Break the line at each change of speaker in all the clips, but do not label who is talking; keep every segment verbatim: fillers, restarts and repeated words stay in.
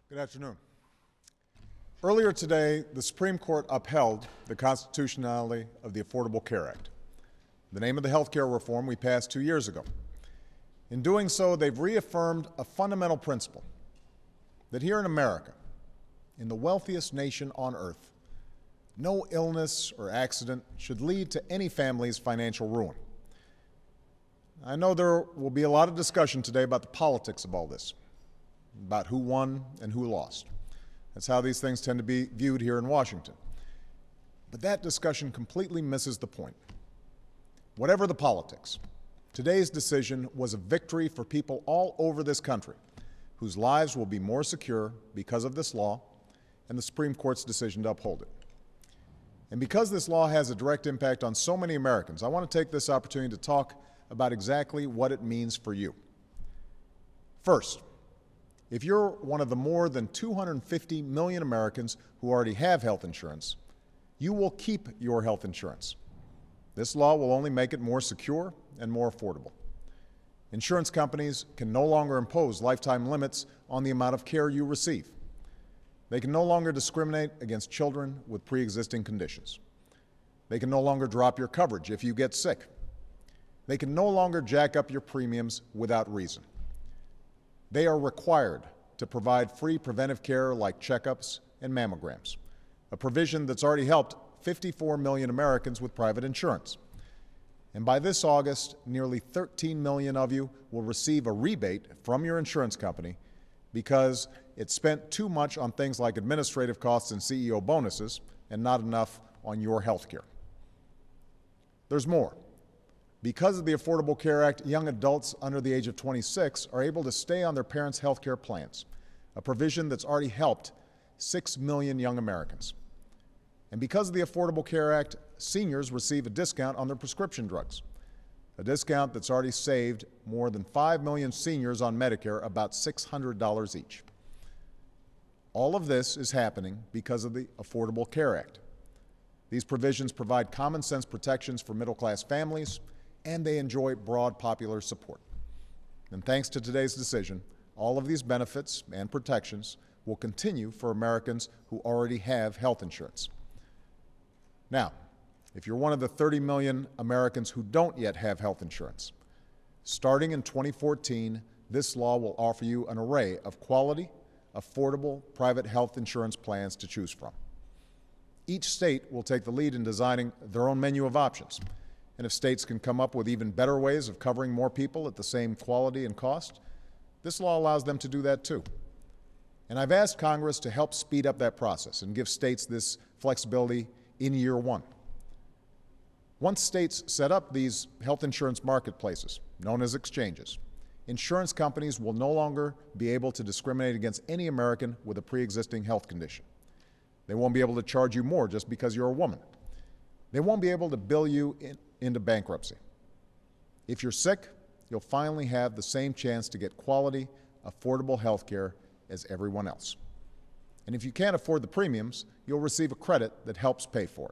Good afternoon. Earlier today, the Supreme Court upheld the constitutionality of the Affordable Care Act, the name of the health care reform we passed two years ago. In doing so, they've reaffirmed a fundamental principle that here in America, in the wealthiest nation on earth, no illness or accident should lead to any family's financial ruin. I know there will be a lot of discussion today about the politics of all this, about who won and who lost. That's how these things tend to be viewed here in Washington. But that discussion completely misses the point. Whatever the politics, today's decision was a victory for people all over this country whose lives will be more secure because of this law and the Supreme Court's decision to uphold it. And because this law has a direct impact on so many Americans, I want to take this opportunity to talk about exactly what it means for you. First, if you're one of the more than two hundred fifty million Americans who already have health insurance, you will keep your health insurance. This law will only make it more secure and more affordable. Insurance companies can no longer impose lifetime limits on the amount of care you receive. They can no longer discriminate against children with pre-existing conditions. They can no longer drop your coverage if you get sick. They can no longer jack up your premiums without reason. They are required to provide free preventive care like checkups and mammograms, a provision that's already helped fifty-four million Americans with private insurance. And by this August, nearly thirteen million of you will receive a rebate from your insurance company because it spent too much on things like administrative costs and C E O bonuses and not enough on your health care. There's more. Because of the Affordable Care Act, young adults under the age of twenty-six are able to stay on their parents' health care plans, a provision that's already helped six million young Americans. And because of the Affordable Care Act, seniors receive a discount on their prescription drugs, a discount that's already saved more than five million seniors on Medicare about six hundred dollars each. All of this is happening because of the Affordable Care Act. These provisions provide common sense protections for middle-class families, and they enjoy broad popular support. And thanks to today's decision, all of these benefits and protections will continue for Americans who already have health insurance. Now, if you're one of the thirty million Americans who don't yet have health insurance, starting in twenty fourteen, this law will offer you an array of quality, affordable private health insurance plans to choose from. Each state will take the lead in designing their own menu of options. And if states can come up with even better ways of covering more people at the same quality and cost, this law allows them to do that too. And I've asked Congress to help speed up that process and give states this flexibility in year one. Once states set up these health insurance marketplaces, known as exchanges, insurance companies will no longer be able to discriminate against any American with a pre-existing health condition. They won't be able to charge you more just because you're a woman. They won't be able to bill you in, into bankruptcy. If you're sick, you'll finally have the same chance to get quality, affordable health care as everyone else. And if you can't afford the premiums, you'll receive a credit that helps pay for it.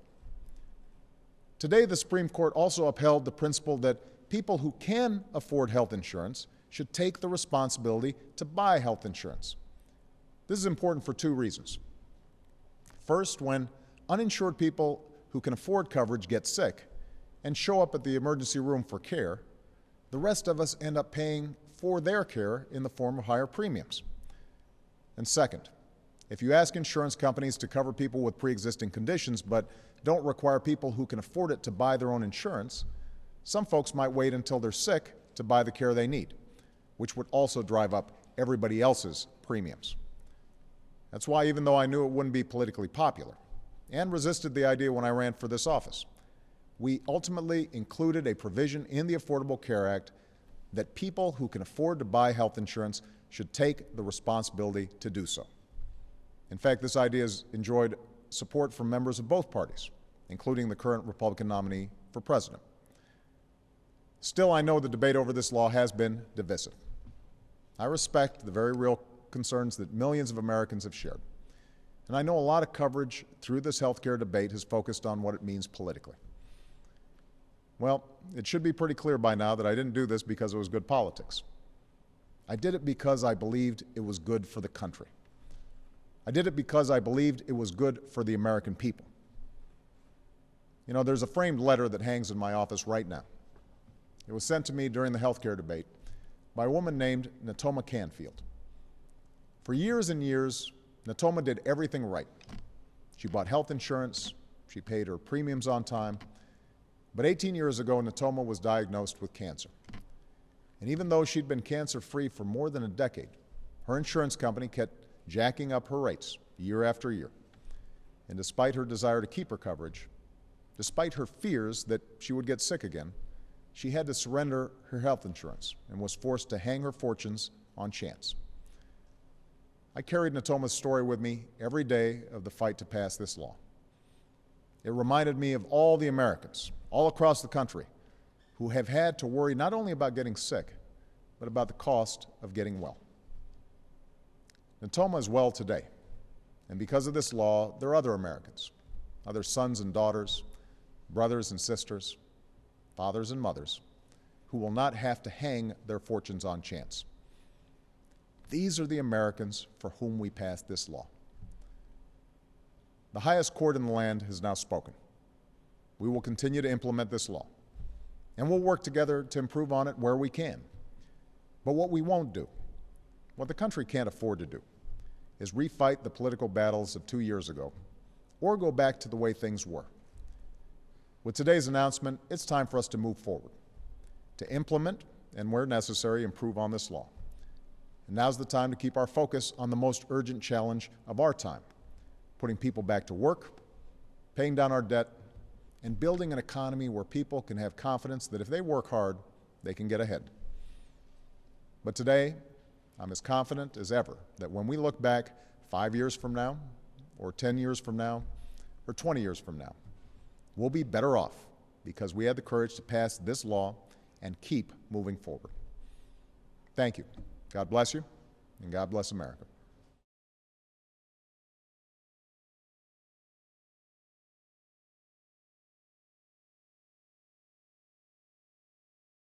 Today, the Supreme Court also upheld the principle that people who can afford health insurance should take the responsibility to buy health insurance. This is important for two reasons. First, when uninsured people who can afford coverage get sick and show up at the emergency room for care, the rest of us end up paying for their care in the form of higher premiums. And second, if you ask insurance companies to cover people with pre-existing conditions but don't require people who can afford it to buy their own insurance, some folks might wait until they're sick to buy the care they need, which would also drive up everybody else's premiums. That's why, even though I knew it wouldn't be politically popular, and resisted the idea when I ran for this office, we ultimately included a provision in the Affordable Care Act that people who can afford to buy health insurance should take the responsibility to do so. In fact, this idea has enjoyed support from members of both parties, including the current Republican nominee for president. Still, I know the debate over this law has been divisive. I respect the very real concerns that millions of Americans have shared. And I know a lot of coverage through this health care debate has focused on what it means politically. Well, it should be pretty clear by now that I didn't do this because it was good politics. I did it because I believed it was good for the country. I did it because I believed it was good for the American people. You know, there's a framed letter that hangs in my office right now. It was sent to me during the health care debate by a woman named Natoma Canfield. For years and years, Natoma did everything right. She bought health insurance, she paid her premiums on time, but eighteen years ago, Natoma was diagnosed with cancer. And even though she'd been cancer-free for more than a decade, her insurance company kept jacking up her rates year after year. And despite her desire to keep her coverage, despite her fears that she would get sick again, she had to surrender her health insurance and was forced to hang her fortunes on chance. I carried Natoma's story with me every day of the fight to pass this law. It reminded me of all the Americans, all across the country, who have had to worry not only about getting sick, but about the cost of getting well. Natoma is well today, and because of this law, there are other Americans, other sons and daughters, brothers and sisters, fathers and mothers, who will not have to hang their fortunes on chance. These are the Americans for whom we passed this law. The highest court in the land has now spoken. We will continue to implement this law, and we'll work together to improve on it where we can. But what we won't do, what the country can't afford to do, is refight the political battles of two years ago, or go back to the way things were. With today's announcement, it's time for us to move forward, to implement, and where necessary, improve on this law. And now's the time to keep our focus on the most urgent challenge of our time, putting people back to work, paying down our debt, and building an economy where people can have confidence that if they work hard, they can get ahead. But today, I'm as confident as ever that when we look back five years from now, or ten years from now, or twenty years from now, we'll be better off because we had the courage to pass this law and keep moving forward. Thank you. God bless you, and God bless America.